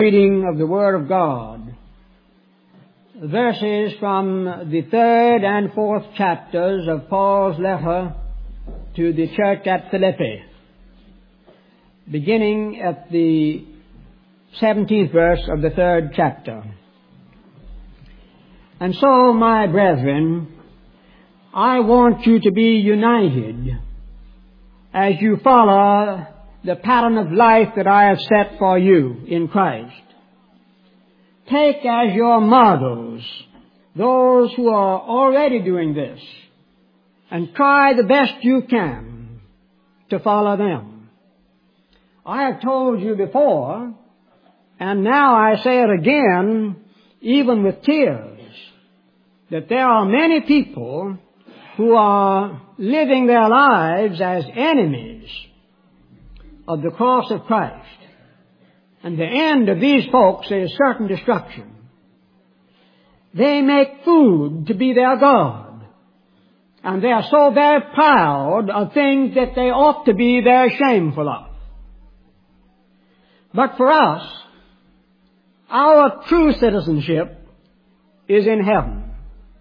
Reading of the Word of God. Verses from the 3rd and 4th chapters of Paul's letter to the church at Philippi, beginning at the 17th verse of the 3rd chapter. And so, my brethren, I want you to be united as you follow the pattern of life that I have set for you in Christ. Take as your models those who are already doing this, and try the best you can to follow them. I have told you before, and now I say it again, even with tears, that there are many people who are living their lives as enemies of the cross of Christ. And the end of these folks is certain destruction. They make food to be their God. And they are so very proud of things that they ought to be very shameful of. But for us, our true citizenship is in heaven.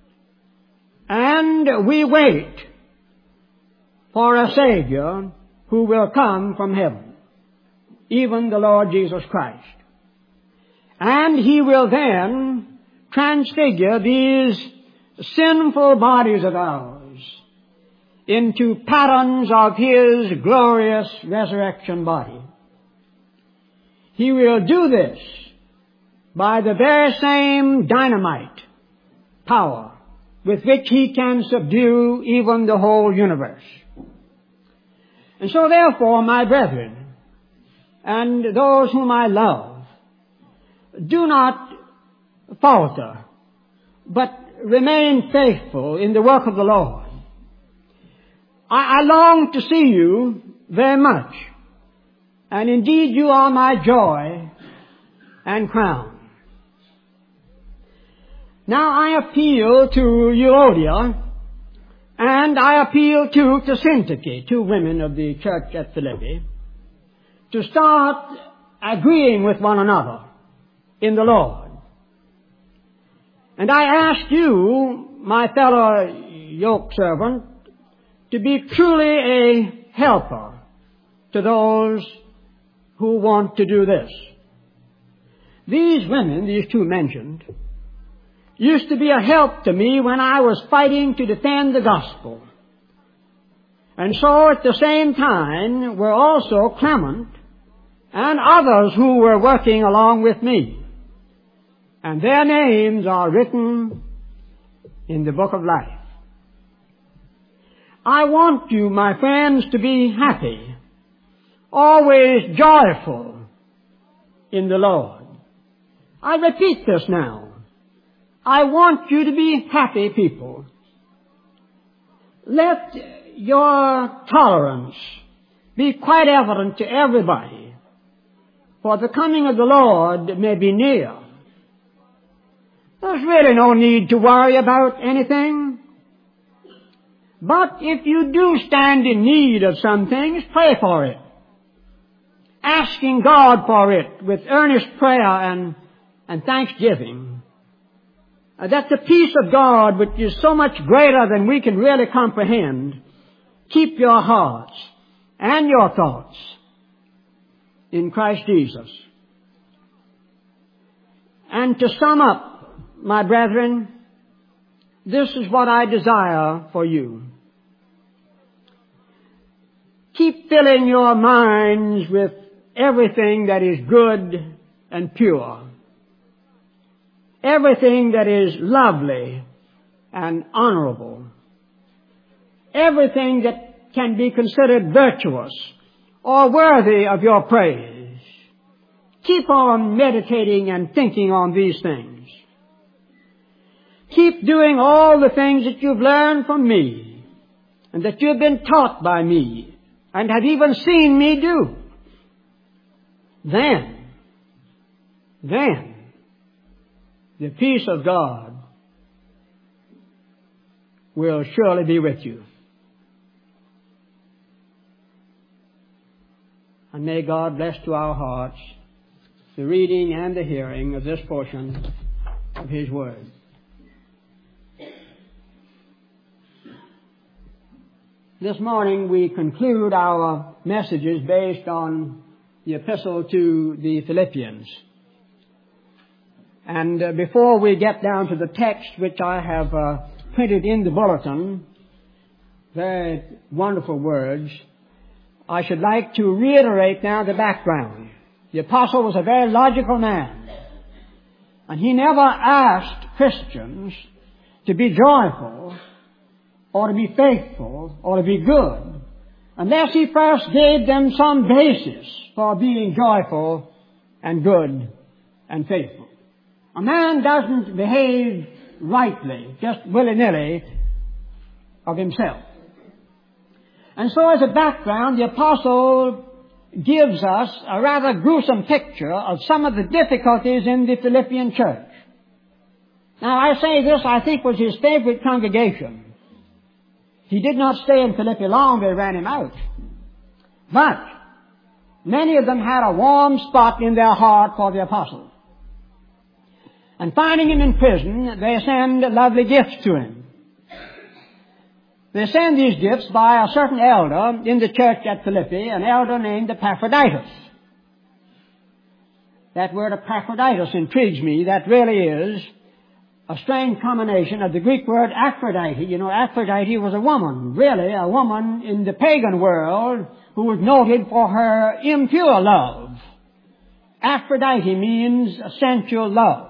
And we wait for a Savior who will come from heaven, even the Lord Jesus Christ. And He will then transfigure these sinful bodies of ours into patterns of His glorious resurrection body. He will do this by the very same dynamite power with which He can subdue even the whole universe. And so therefore, my brethren, and those whom I love, do not falter, but remain faithful in the work of the Lord. I long to see you very much, and indeed you are my joy and crown. Now I appeal to Euodia, and I appeal to Syntyche, two women of the church at Philippi, to start agreeing with one another in the Lord. And I ask you, my fellow yoke servant, to be truly a helper to those who want to do this. These women, these two mentioned, used to be a help to me when I was fighting to defend the gospel. And so at the same time were also Clement and others who were working along with me. And their names are written in the book of life. I want you, my friends, to be happy, always joyful in the Lord. I repeat this now. I want you to be happy people. Let your tolerance be quite evident to everybody, for the coming of the Lord may be near. There's really no need to worry about anything. But if you do stand in need of some things, pray for it, asking God for it with earnest prayer and thanksgiving. That the peace of God, which is so much greater than we can really comprehend, keep your hearts and your thoughts in Christ Jesus. And to sum up, my brethren, this is what I desire for you. Keep filling your minds with everything that is good and pure, everything that is lovely and honorable, everything that can be considered virtuous or worthy of your praise. Keep on meditating and thinking on these things. Keep doing all the things that you've learned from me and that you've been taught by me and have even seen me do. Then, the peace of God will surely be with you. And may God bless to our hearts the reading and the hearing of this portion of His Word. This morning we conclude our messages based on the epistle to the Philippians. And before we get down to the text which I have printed in the bulletin, very wonderful words, I should like to reiterate now the background. The apostle was a very logical man, and he never asked Christians to be joyful or to be faithful or to be good unless he first gave them some basis for being joyful and good and faithful. A man doesn't behave rightly, just willy-nilly of himself. And so as a background, the apostle gives us a rather gruesome picture of some of the difficulties in the Philippian church. Now I say this, I think, was his favorite congregation. He did not stay in Philippi long, they ran him out. But many of them had a warm spot in their heart for the apostle. And finding him in prison, they send lovely gifts to him. They send these gifts by a certain elder in the church at Philippi, an elder named Epaphroditus. That word Epaphroditus intrigues me. That really is a strange combination of the Greek word Aphrodite. You know, Aphrodite was a woman, really a woman in the pagan world who was noted for her impure love. Aphrodite means sensual love.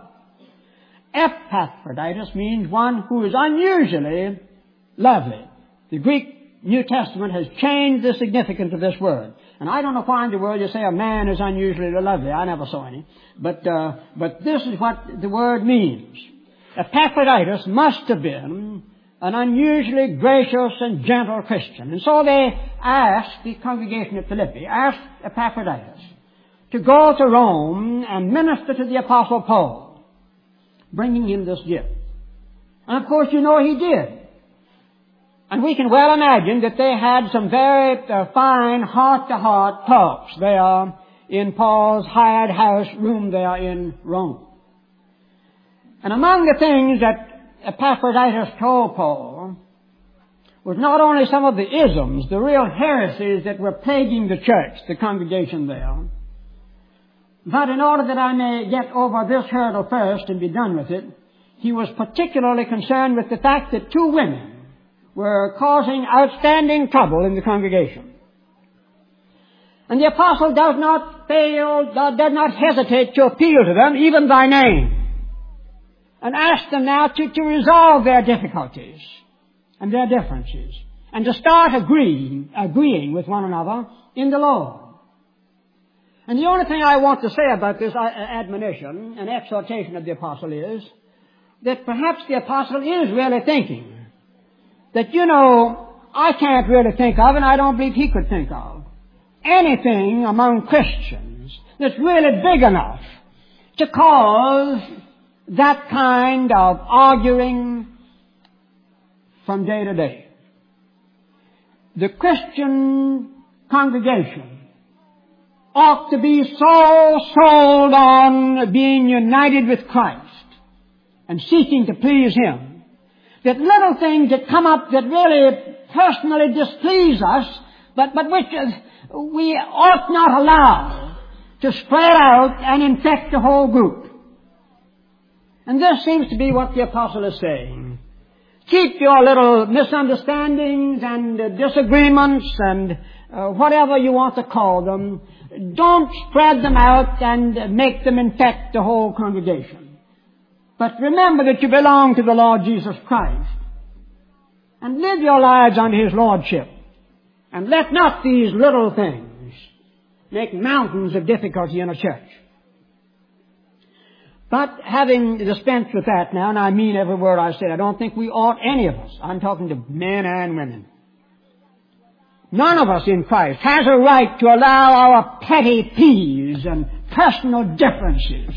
Epaphroditus means one who is unusually lovely. The Greek New Testament has changed the significance of this word. And I don't know why in the world you say a man is unusually lovely. I never saw any. But this is what the word means. Epaphroditus must have been an unusually gracious and gentle Christian. And so they asked, the congregation at Philippi, asked Epaphroditus to go to Rome and minister to the Apostle Paul, bringing him this gift. And of course, you know he did. And we can well imagine that they had some very fine heart-to-heart talks there in Paul's hired house room there in Rome. And among the things that Epaphroditus told Paul was not only some of the isms, the real heresies that were plaguing the church, the congregation there, but in order that I may get over this hurdle first and be done with it, he was particularly concerned with the fact that two women were causing outstanding trouble in the congregation. And the apostle does not hesitate to appeal to them, even by name, and ask them now to resolve their difficulties and their differences, and to start agreeing with one another in the Lord. And the only thing I want to say about this admonition and exhortation of the apostle is that perhaps the apostle is really thinking that, you know, I can't really think of, and I don't believe he could think of, anything among Christians that's really big enough to cause that kind of arguing from day to day. The Christian congregation ought to be so sold on being united with Christ and seeking to please Him that little things that come up that really personally displease us, but which we ought not allow to spread out and infect the whole group. And this seems to be what the apostle is saying. Keep your little misunderstandings and disagreements and whatever you want to call them. Don't spread them out and make them infect the whole congregation. But remember that you belong to the Lord Jesus Christ. And live your lives under His Lordship. And let not these little things make mountains of difficulty in a church. But having dispensed with that now, and I mean every word I say, I don't think we ought, any of us, I'm talking to men and women, none of us in Christ has a right to allow our petty peeves and personal differences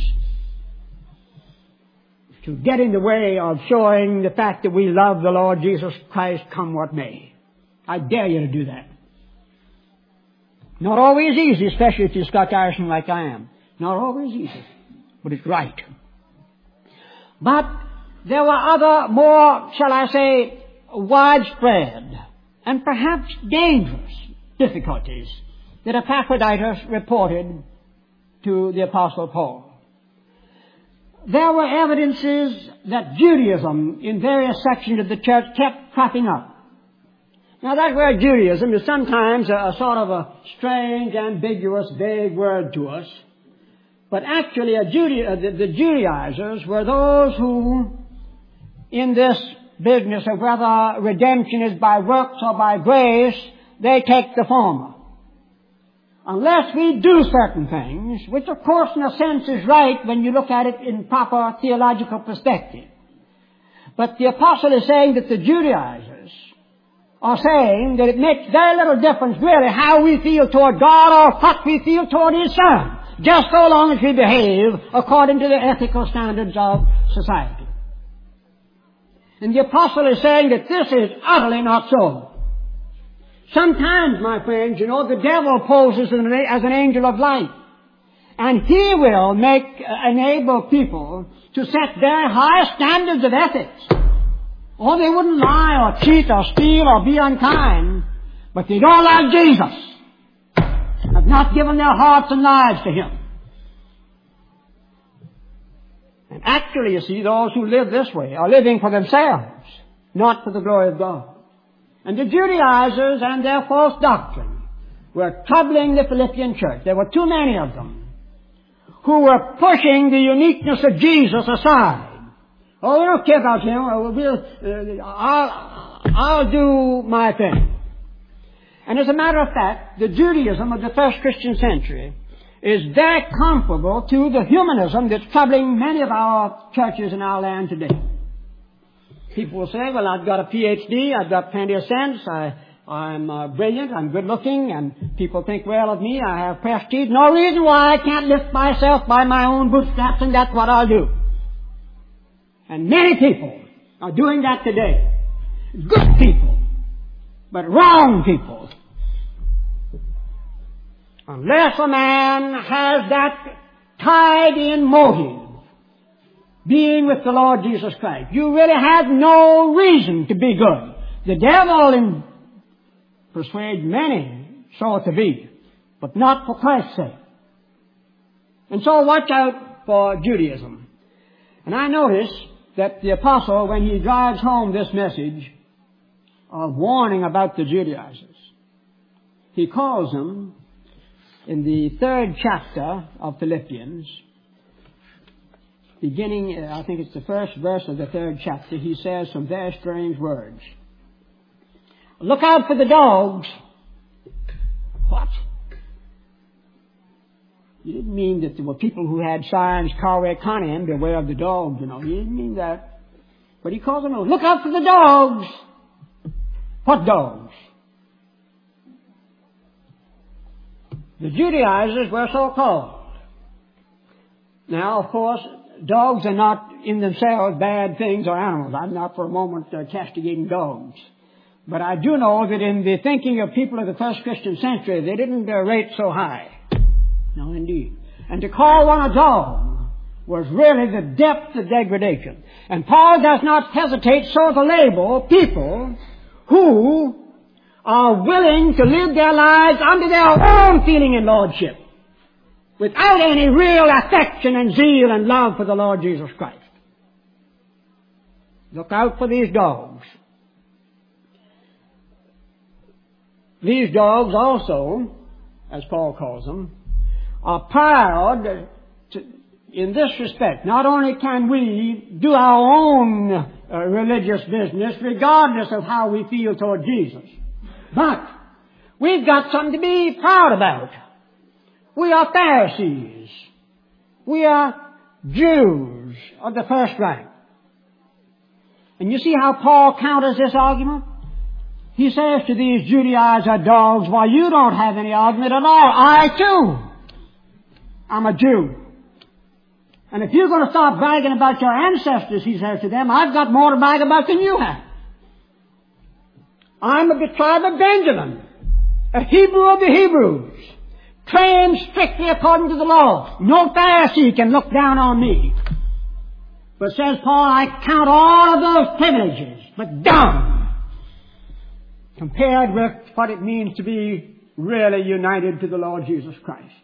to get in the way of showing the fact that we love the Lord Jesus Christ come what may. I dare you to do that. Not always easy, especially if you're Scotch-Irishman like I am. Not always easy, but it's right. But there were other more, shall I say, widespread and perhaps dangerous difficulties that Epaphroditus reported to the Apostle Paul. There were evidences that Judaism in various sections of the church kept cropping up. Now that word Judaism is sometimes a sort of a strange, ambiguous, vague word to us. But actually the Judaizers were those who, in this business of whether redemption is by works or by grace, they take the former. Unless we do certain things, which of course in a sense is right when you look at it in proper theological perspective. But the apostle is saying that the Judaizers are saying that it makes very little difference really how we feel toward God or what we feel toward His Son, just so long as we behave according to the ethical standards of society. And the apostle is saying that this is utterly not so. Sometimes, my friends, the devil poses as an angel of light. And he will enable people to set very high standards of ethics. Oh, they wouldn't lie or cheat or steal or be unkind, but they don't like Jesus. Have not given their hearts and lives to Him. And actually, you see, those who live this way are living for themselves, not for the glory of God. And the Judaizers and their false doctrine were troubling the Philippian church. There were too many of them who were pushing the uniqueness of Jesus aside. Oh, we don't care about Him. I'll do my thing. And as a matter of fact, the Judaism of the first Christian century is very comparable to the humanism that's troubling many of our churches in our land today. People will say, well, I've got a PhD, I've got plenty of sense, I'm brilliant, I'm good looking, and people think well of me, I have prestige. No reason why I can't lift myself by my own bootstraps, and that's what I'll do. And many people are doing that today. Good people, but wrong people. Unless a man has that tied in motive, being with the Lord Jesus Christ, you really have no reason to be good. The devil persuades many so to be, but not for Christ's sake. And so watch out for Judaism. And I notice that the apostle, when he drives home this message of warning about the Judaizers, he calls them in the 3rd chapter of Philippians, beginning, I think it's the first verse of the 3rd chapter, he says some very strange words. Look out for the dogs. What? He didn't mean that there were people who had signs, Carway Conan, beware of the dogs, He didn't mean that. But he calls them, look out for the dogs. What dogs? The Judaizers were so called. Now, of course, dogs are not in themselves bad things or animals. I'm not for a moment castigating dogs. But I do know that in the thinking of people of the first Christian century, they didn't rate so high. No, indeed. And to call one a dog was really the depth of degradation. And Paul does not hesitate so to label people who are willing to live their lives under their own feeling and lordship, without any real affection and zeal and love for the Lord Jesus Christ. Look out for these dogs. These dogs also, as Paul calls them, are proud in this respect. Not only can we do our own religious business regardless of how we feel toward Jesus, but we've got something to be proud about. We are Pharisees. We are Jews of the first rank. And you see how Paul counters this argument? He says to these Judaizer dogs, well, you don't have any argument at all. I too. I'm a Jew. And if you're going to start bragging about your ancestors, he says to them, I've got more to brag about than you have. I'm of the tribe of Benjamin, a Hebrew of the Hebrews, trained strictly according to the law. No Pharisee can look down on me. But says Paul, I count all of those privileges but dung compared with what it means to be really united to the Lord Jesus Christ.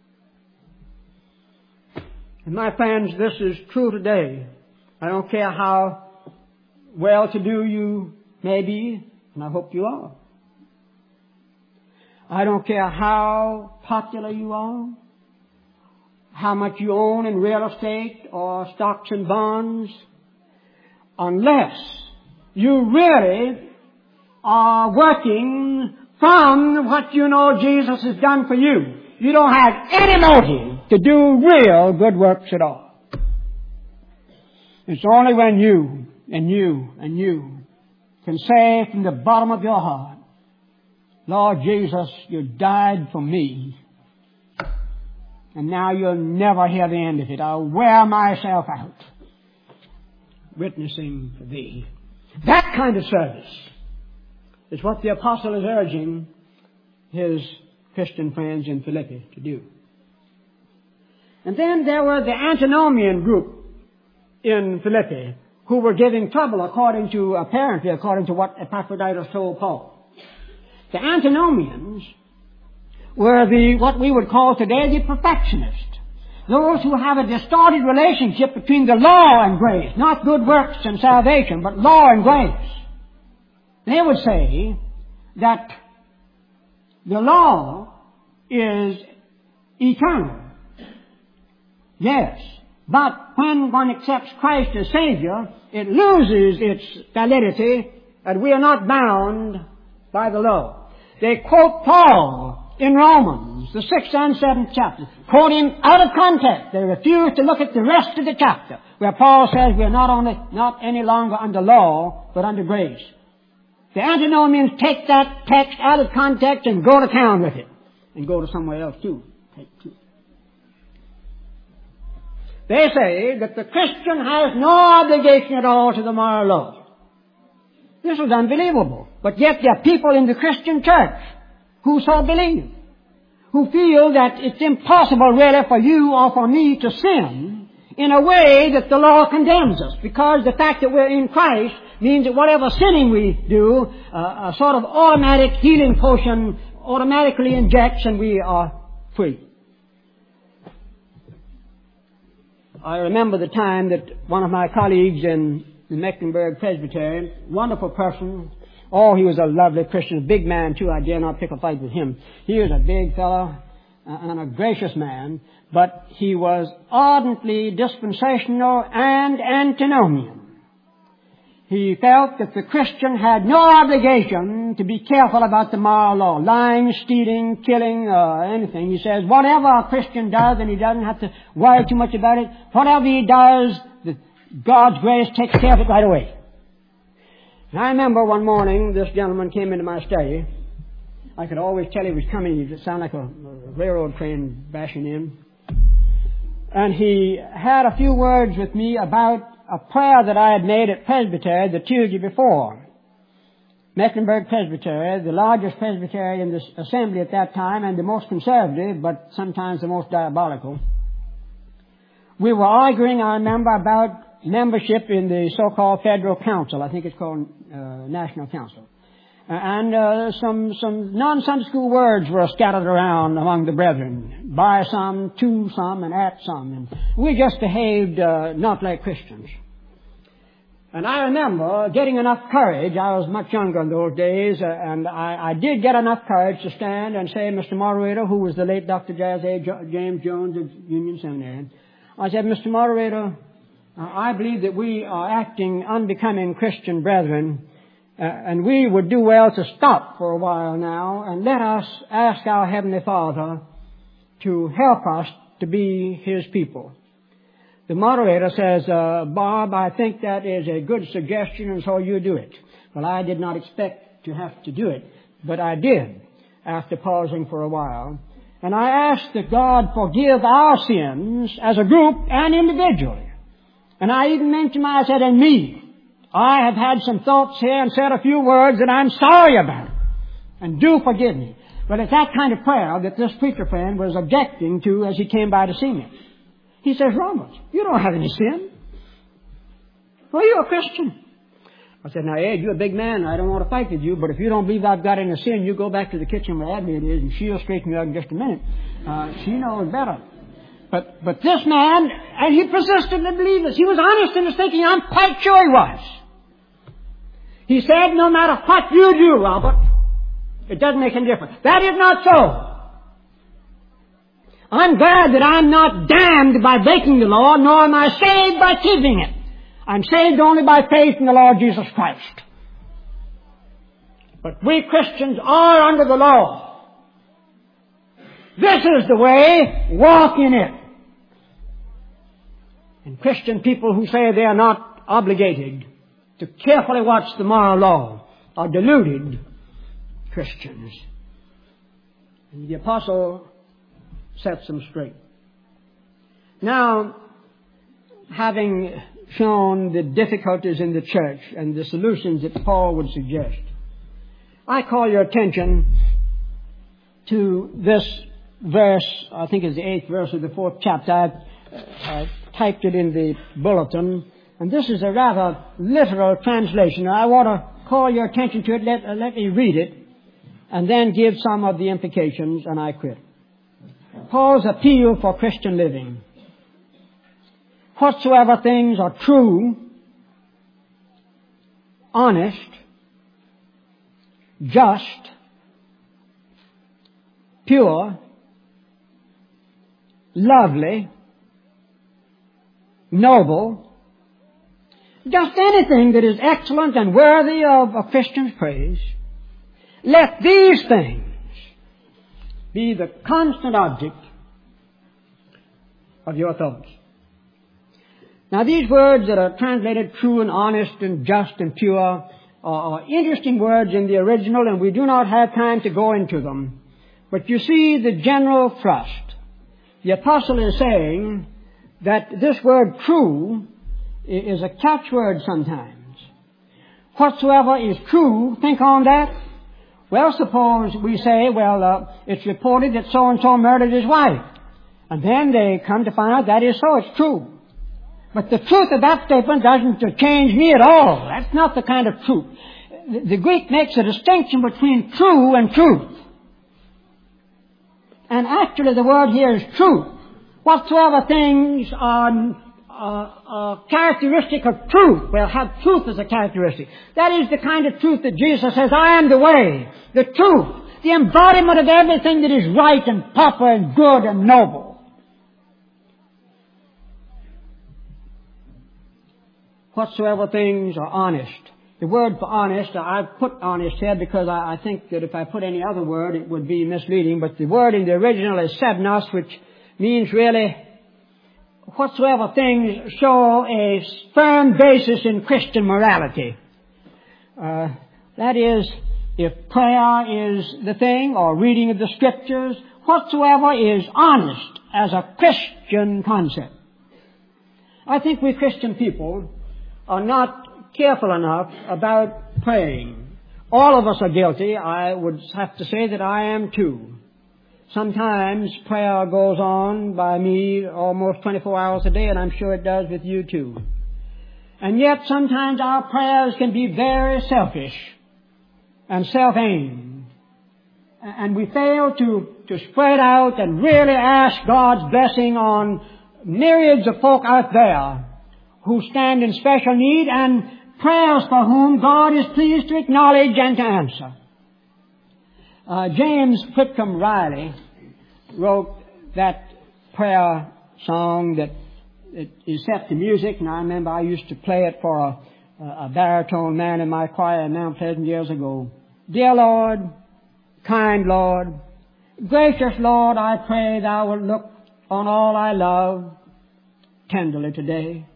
And my friends, this is true today. I don't care how well-to-do you may be, and I hope you are. I don't care how popular you are, how much you own in real estate or stocks and bonds, unless you really are working from what you know Jesus has done for you. You don't have any motive to do real good works at all. It's only when you can say from the bottom of your heart, Lord Jesus, you died for me, and now you'll never hear the end of it. I'll wear myself out witnessing for thee. That kind of service is what the apostle is urging his Christian friends in Philippi to do. And then there were the antinomian group in Philippi who were giving trouble apparently according to what Epaphroditus told Paul. The antinomians were what we would call today the perfectionists. Those who have a distorted relationship between the law and grace, not good works and salvation, but law and grace. They would say that the law is eternal. Yes, but when one accepts Christ as Savior, it loses its validity, and we are not bound by the law. They quote Paul in Romans, the 6th and 7th chapters. Quote him out of context. They refuse to look at the rest of the chapter, where Paul says we are not any longer under law, but under grace. The antinomians take that text out of context and go to town with it. And go to somewhere else too. They say that the Christian has no obligation at all to the moral law. This is unbelievable. But yet there are people in the Christian church who so believe, who feel that it's impossible really for you or for me to sin in a way that the law condemns us, because the fact that we're in Christ means that whatever sinning we do, a sort of automatic healing potion automatically injects and we are free. I remember the time that one of my colleagues in the Mecklenburg Presbyterian, wonderful person. Oh, he was a lovely Christian, a big man too. I dare not pick a fight with him. He was a big fellow and a gracious man, but he was ardently dispensational and antinomian. He felt that the Christian had no obligation to be careful about the moral law, lying, stealing, killing, anything. He says whatever a Christian does, and he doesn't have to worry too much about it, whatever he does, God's grace takes care of it right away. And I remember one morning this gentleman came into my study. I could always tell he was coming. He sounded like a railroad train bashing in. And he had a few words with me about a prayer that I had made at Presbytery the Tuesday before. Mecklenburg Presbytery, the largest presbytery in the assembly at that time and the most conservative, but sometimes the most diabolical. We were arguing, I remember, about membership in the so-called Federal Council. I think it's called National Council. And some non-Sunday school words were scattered around among the brethren. By some, to some, and at some. And we just behaved not like Christians. And I remember getting enough courage. I was much younger in those days, and I did get enough courage to stand and say, Mr. Moderator, who was the late Dr. James Jones of Union Seminary, I said, Mr. Moderator, I believe that we are acting unbecoming Christian brethren, and we would do well to stop for a while now and let us ask our Heavenly Father to help us to be His people. The moderator says, Bob, I think that is a good suggestion, and so you do it. Well, I did not expect to have to do it, but I did after pausing for a while. And I asked that God forgive our sins as a group and individually. And I even mentioned, I said, and me. I have had some thoughts here and said a few words that I'm sorry about. And do forgive me. But it's that kind of prayer that this preacher friend was objecting to as he came by to see me. He says, Robert, you don't have any sin. Well, you're a Christian. I said, now, Ed, you're a big man. I don't want to fight with you, but if you don't believe I've got any sin, you go back to the kitchen where Abby is, and she'll straighten you out in just a minute. She knows better. But this man, and he persisted to believe this. He was honest in his thinking. I'm quite sure he was. He said, no matter what you do, Robert, it doesn't make any difference. That is not so. I'm glad that I'm not damned by breaking the law, nor am I saved by keeping it. I'm saved only by faith in the Lord Jesus Christ. But we Christians are under the law. This is the way, walk in it. And Christian people who say they are not obligated to carefully watch the moral law are deluded Christians. And the apostle sets them straight. Now, having shown the difficulties in the church and the solutions that Paul would suggest, I call your attention to this verse. I think it's the 8th verse of the 4th chapter. I typed it in the bulletin, and this is a rather literal translation. I want to call your attention to it. Let me read it, and then give some of the implications, and I quit. Paul's appeal for Christian living. Whatsoever things are true, honest, just, pure, lovely, noble, just anything that is excellent and worthy of a Christian's praise, let these things be the constant object of your thoughts. Now, these words that are translated true and honest and just and pure are interesting words in the original, and we do not have time to go into them. But you see the general thrust. The apostle is saying that this word true is a catchword sometimes. Whatsoever is true, think on that. Well, suppose we say, it's reported that so-and-so murdered his wife. And then they come to find out that is so, it's true. But the truth of that statement doesn't change me at all. That's not the kind of truth. The Greek makes a distinction between true and truth. And actually the word here is truth. Whatsoever things are characteristic of truth, will have truth as a characteristic. That is the kind of truth that Jesus says, I am the way, the truth, the embodiment of everything that is right and proper and good and noble. Whatsoever things are honest. The word for honest, I've put honest here because I think that if I put any other word, it would be misleading. But the word in the original is sebnos, which means really whatsoever things show a firm basis in Christian morality. That is, if prayer is the thing, or reading of the Scriptures, whatsoever is honest as a Christian concept. I think we Christian people are not careful enough about praying. All of us are guilty. I would have to say that I am too. Sometimes prayer goes on by me almost 24 hours a day, and I'm sure it does with you too. And yet sometimes our prayers can be very selfish and self-aimed. And we fail to spread out and really ask God's blessing on myriads of folk out there who stand in special need, and prayers for whom God is pleased to acknowledge and to answer. James Whitcomb Riley wrote that prayer song that is set to music, and I remember I used to play it for a baritone man in my choir in Mount Pleasant years ago. Dear Lord, kind Lord, gracious Lord, I pray Thou wilt look on all I love tenderly today.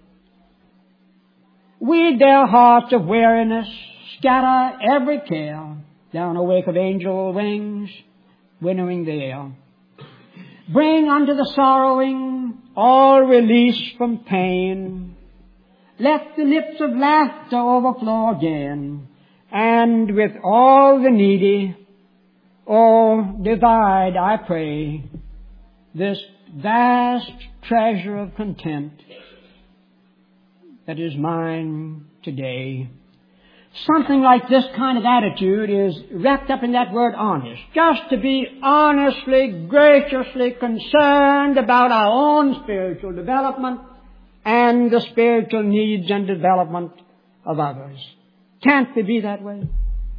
Weed their hearts of weariness, scatter every care down a wake of angel wings, winnowing the air. Bring unto the sorrowing all release from pain. Let the lips of laughter overflow again, and with all the needy, Oh, divide, I pray, this vast treasure of content that is mine today. Something like this kind of attitude is wrapped up in that word honest. Just to be honestly, graciously concerned about our own spiritual development and the spiritual needs and development of others. Can't we be that way?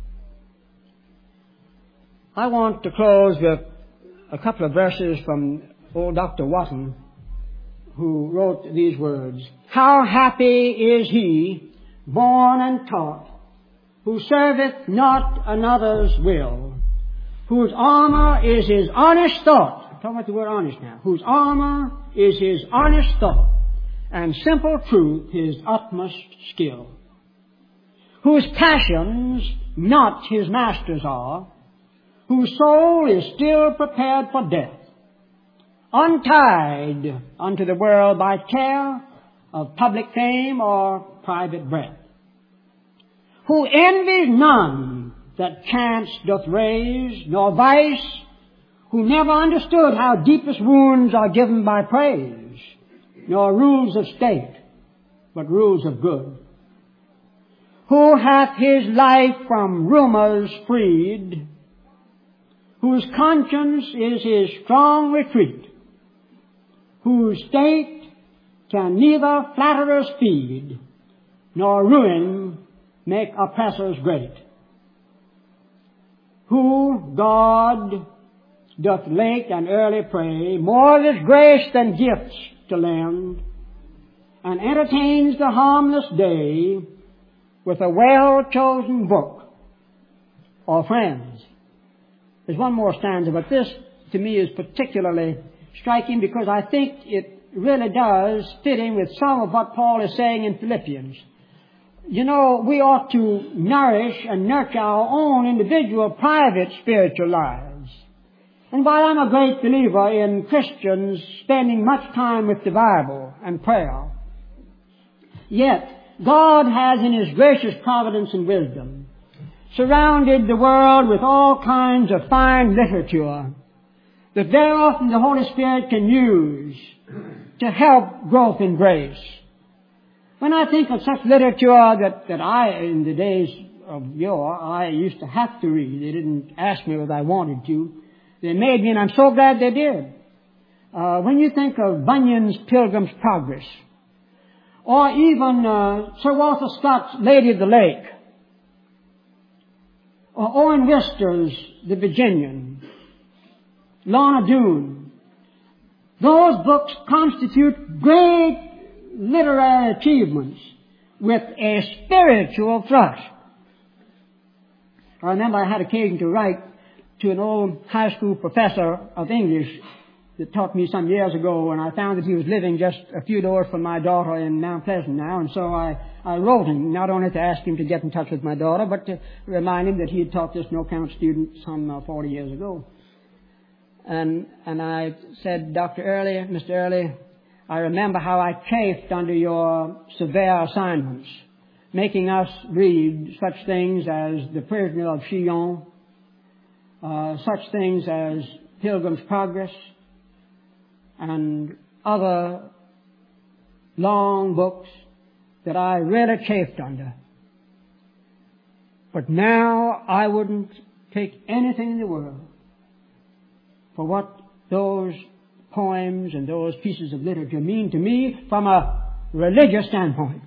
I want to close with a couple of verses from old Dr. Watson, who wrote these words. How happy is he, born and taught, who serveth not another's will, whose armor is his honest thought. I'm talking about the word honest now. Whose armor is his honest thought, and simple truth his utmost skill. Whose passions not his masters are, whose soul is still prepared for death, untied unto the world by care of public fame or private breath. Who envies none that chance doth raise, nor vice, who never understood how deepest wounds are given by praise, nor rules of state, but rules of good. Who hath his life from rumors freed, whose conscience is his strong retreat, whose state can neither flatterers feed, nor ruin make oppressors great. Who God doth late and early pray, more this grace than gifts to lend, and entertains the harmless day with a well-chosen book or friends. There's one more stanza, but this to me is particularly striking because I think it really does fit in with some of what Paul is saying in Philippians. You know, we ought to nourish and nurture our own individual, private spiritual lives. And while I'm a great believer in Christians spending much time with the Bible and prayer, yet God has in His gracious providence and wisdom surrounded the world with all kinds of fine literature that very often the Holy Spirit can use to help growth in grace. When I think of such literature that I, in the days of yore, I used to have to read. They didn't ask me whether I wanted to. They made me, and I'm so glad they did. When you think of Bunyan's Pilgrim's Progress, or even Sir Walter Scott's Lady of the Lake, or Owen Wister's The Virginian, Lorna Doone, those books constitute great literary achievements with a spiritual thrust. I remember I had occasion to write to an old high school professor of English that taught me some years ago, and I found that he was living just a few doors from my daughter in Mount Pleasant now, and so I wrote him, not only to ask him to get in touch with my daughter, but to remind him that he had taught this no-count student some 40 years ago. And I said, Dr. Early, Mr. Early, I remember how I chafed under your severe assignments, making us read such things as The Prisoner of Chillon, such things as Pilgrim's Progress, and other long books that I really chafed under. But now I wouldn't take anything in the world for what those poems and those pieces of literature mean to me from a religious standpoint.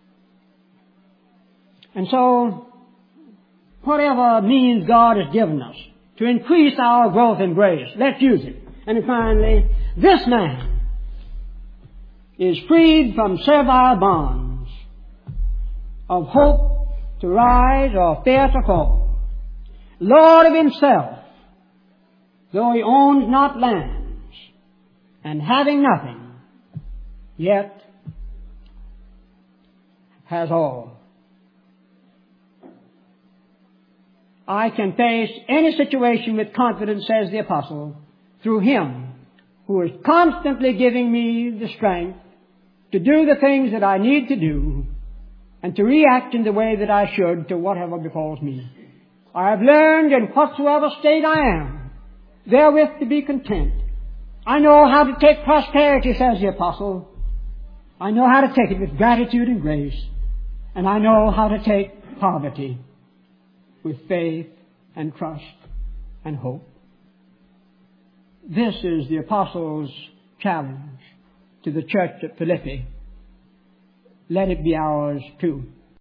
And so, whatever means God has given us to increase our growth in grace, let's use it. And finally, this man is freed from servile bonds of hope to rise or fear to fall, Lord of himself, though he owns not lands, and having nothing, yet has all. I can face any situation with confidence, says the Apostle, through Him who is constantly giving me the strength to do the things that I need to do and to react in the way that I should to whatever befalls me. I have learned in whatsoever state I am, therewith to be content. I know how to take prosperity, says the apostle. I know how to take it with gratitude and grace. And I know how to take poverty with faith and trust and hope. This is the apostle's challenge to the church at Philippi. Let it be ours too.